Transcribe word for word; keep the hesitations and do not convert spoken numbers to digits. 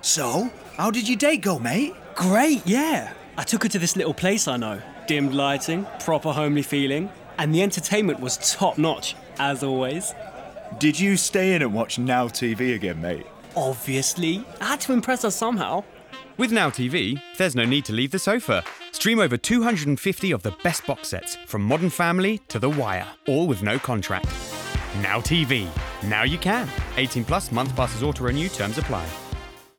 So, how did your date go, mate? Great, yeah. I took her to this little place I know. Dimmed lighting, proper homely feeling, and the entertainment was top-notch, as always. Did you stay in and watch Now T V again, mate? Obviously. I had to impress her somehow. With Now T V, there's no need to leave the sofa. Stream over two hundred fifty of the best box sets, from Modern Family to The Wire, all with no contract. Now T V. Now you can. eighteen plus, month passes auto renew, terms apply.